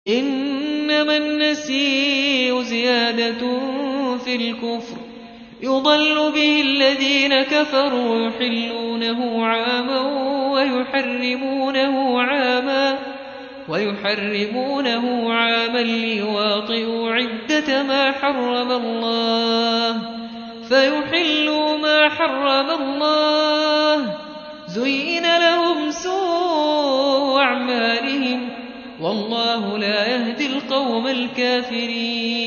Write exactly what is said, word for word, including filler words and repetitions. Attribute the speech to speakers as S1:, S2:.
S1: إنما النسيء زيادة في الكفر يضل به الذين كفروا يحلونه عاما ويحرمونه عاما ويحرمونه عاما ليواطئوا عدة ما حرم الله فيحلوا ما حرم الله زين لهم سوء أعمالهم والله لا يهدي القوم الكافرين